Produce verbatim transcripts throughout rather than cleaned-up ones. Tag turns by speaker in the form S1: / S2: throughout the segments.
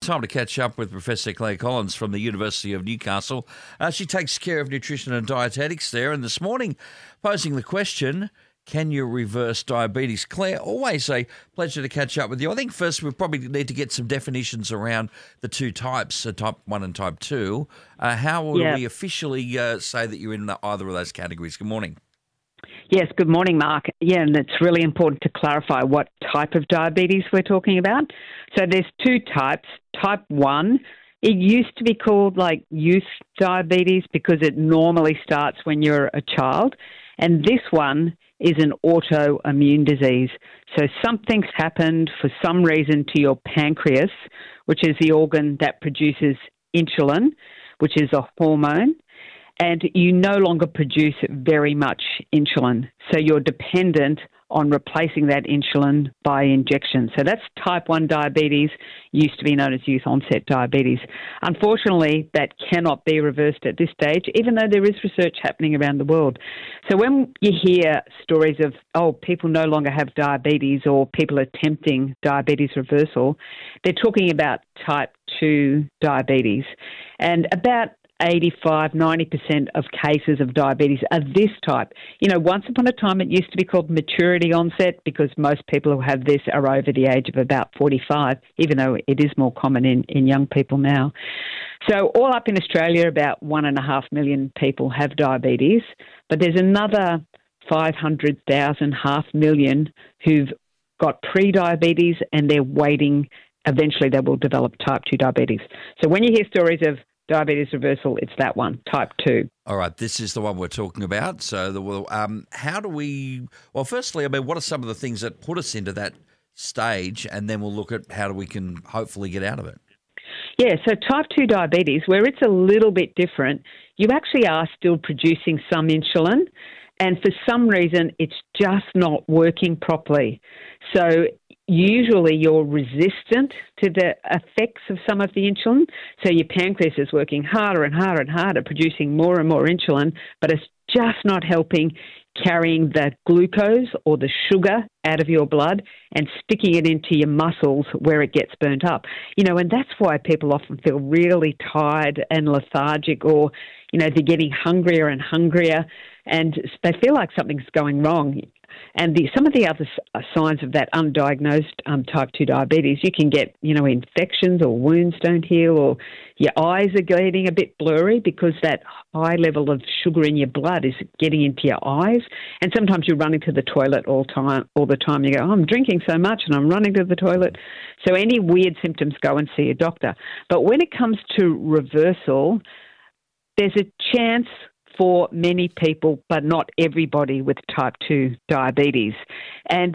S1: time to catch up with Professor Claire Collins from the University of Newcastle. Uh, she takes care of nutrition and dietetics there, and this morning posing the question, can you reverse diabetes? Claire, always a pleasure to catch up with you. I think first we probably need to get some definitions around the two types, so type one and type two. Uh, how would
S2: yeah.
S1: we officially uh, say that you're in either of those categories? Good morning.
S2: Yes, good morning, Mark. Yeah, and it's really important to clarify what type of diabetes we're talking about. So there's two types. Type one, it used to be called like youth diabetes because it normally starts when you're a child. And this one is an autoimmune disease. So something's happened for some reason to your pancreas, which is the organ that produces insulin, which is a hormone, and you no longer produce very much insulin. So you're dependent on replacing that insulin by injection. So that's type one diabetes, used to be known as youth onset diabetes. Unfortunately, that cannot be reversed at this stage, even though there is research happening around the world. So when you hear stories of, oh, people no longer have diabetes or people attempting diabetes reversal, they're talking about type two diabetes. And about eighty-five, ninety percent of cases of diabetes are this type. You know, once upon a time it used to be called maturity onset because most people who have this are over the age of about forty-five, even though it is more common in, in young people now. So all up in Australia, about one and a half million people have diabetes, but there's another five hundred thousand, half million who've got pre-diabetes and they're waiting. Eventually they will develop type two diabetes. So when you hear stories of diabetes reversal, it's that one, type two.
S1: All right, this is the one we're talking about. So, the, well, um, how do we? Well, firstly, I mean, what are some of the things that put us into that stage, and then we'll look at how we can hopefully get out of it.
S2: Yeah, so type two diabetes, where it's a little bit different, you actually are still producing some insulin, and for some reason, it's just not working properly. So usually you're resistant to the effects of some of the insulin. So your pancreas is working harder and harder and harder, producing more and more insulin, but it's just not helping carrying the glucose or the sugar out of your blood and sticking it into your muscles where it gets burnt up. You know, and that's why people often feel really tired and lethargic, or, you know, they're getting hungrier and hungrier and they feel like something's going wrong. And the, some of the other signs of that undiagnosed um, type two diabetes, you can get, you know, infections or wounds don't heal, or your eyes are getting a bit blurry because that high level of sugar in your blood is getting into your eyes. And sometimes you're running to the toilet all time, all the time. You go, oh, I'm drinking so much and I'm running to the toilet. So any weird symptoms, go and see a doctor. But when it comes to reversal, there's a chance for many people, but not everybody with type two diabetes. And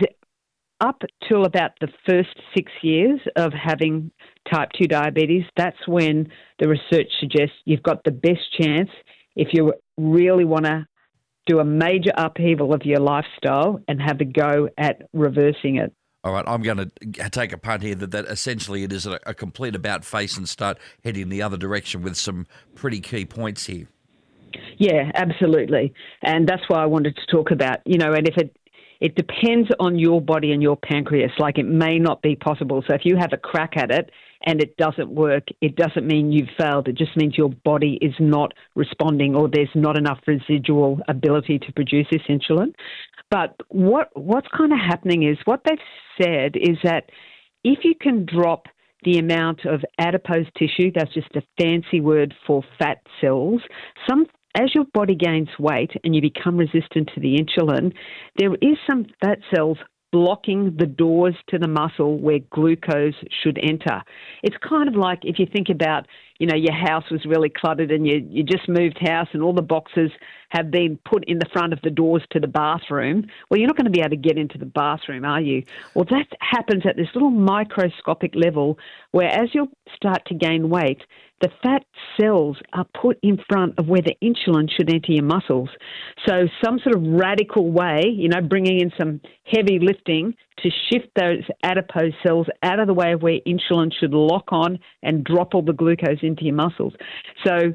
S2: up till about the first six years of having type two diabetes, that's when the research suggests you've got the best chance if you really want to do a major upheaval of your lifestyle and have a go at reversing it.
S1: All right, I'm going to take a punt here that, that essentially it is a, a complete about face and start heading the other direction with some pretty key points here.
S2: Yeah, absolutely. And that's why I wanted to talk about, you know, and if it it depends on your body and your pancreas, like it may not be possible. So if you have a crack at it and it doesn't work, it doesn't mean you've failed. It just means your body is not responding or there's not enough residual ability to produce this insulin. But what what's kind of happening is what they've said is that if you can drop the amount of adipose tissue, that's just a fancy word for fat cells, some as your body gains weight and you become resistant to the insulin, there is some fat cells blocking the doors to the muscle where glucose should enter. It's kind of like if you think about, you know, your house was really cluttered and you, you just moved house and all the boxes have been put in the front of the doors to the bathroom. Well, you're not going to be able to get into the bathroom, are you? Well, that happens at this little microscopic level where as you start to gain weight, the fat cells are put in front of where the insulin should enter your muscles. So some sort of radical way, you know, bringing in some heavy lifting to shift those adipose cells out of the way of where insulin should lock on and drop all the glucose into your muscles. So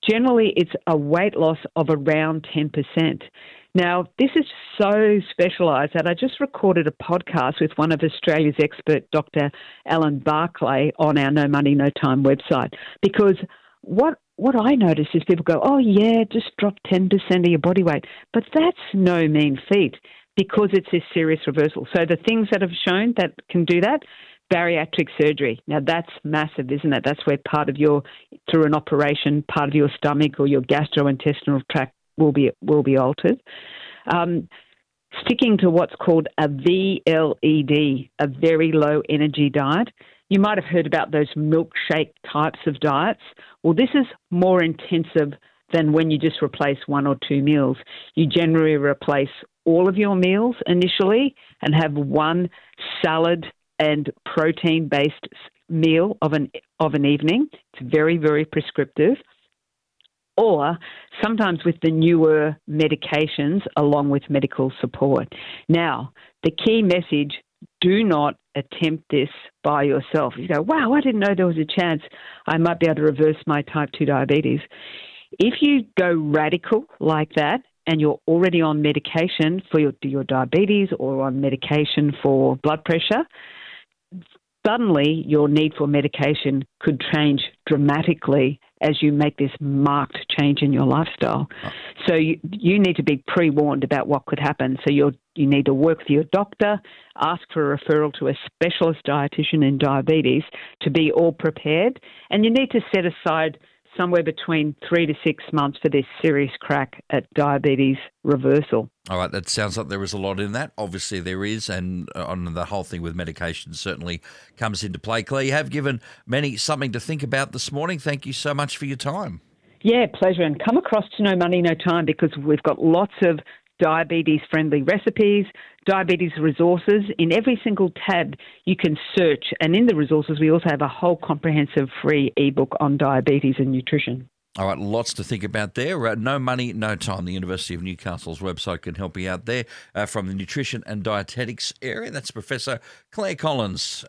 S2: generally it's a weight loss of around ten percent. Now, this is so specialised that I just recorded a podcast with one of Australia's expert, Doctor Alan Barclay, on our No Money, No Time website. Because what what I notice is people go, oh, yeah, just drop ten percent of your body weight. But that's no mean feat because it's a serious reversal. So the things that have shown that can do that, bariatric surgery. Now, that's massive, isn't it? That's where part of your, through an operation, part of your stomach or your gastrointestinal tract will be will be altered. Um, sticking to what's called a V L E D, a very low energy diet. You might have heard about those milkshake types of diets. Well, this is more intensive than when you just replace one or two meals. You generally replace all of your meals initially and have one salad and protein-based meal of an of an evening. It's very, very prescriptive. Or sometimes with the newer medications along with medical support. Now, the key message, do not attempt this by yourself. You go, wow, I didn't know there was a chance I might be able to reverse my type two diabetes. If you go radical like that and you're already on medication for your, your diabetes or on medication for blood pressure, suddenly your need for medication could change dramatically as you make this marked change in your lifestyle. Oh. So you, you need to be pre-warned about what could happen. So you you need to work with your doctor, ask for a referral to a specialist dietitian in diabetes to be all prepared. And you need to set aside somewhere between three to six months for this serious crack at diabetes reversal.
S1: All right, that sounds like there is a lot in that. Obviously there is, and on the whole thing with medication certainly comes into play. Claire, you have given many something to think about this morning. Thank you so much for your time. Yeah,
S2: pleasure. And come across to No Money, No Time because we've got lots of diabetes-friendly recipes, diabetes resources. In every single tab you can search. And in the resources, we also have a whole comprehensive free ebook on diabetes and nutrition.
S1: All right, lots to think about there. Uh, No Money, No Time. The University of Newcastle's website can help you out there uh, from the nutrition and dietetics area. That's Professor Claire Collins.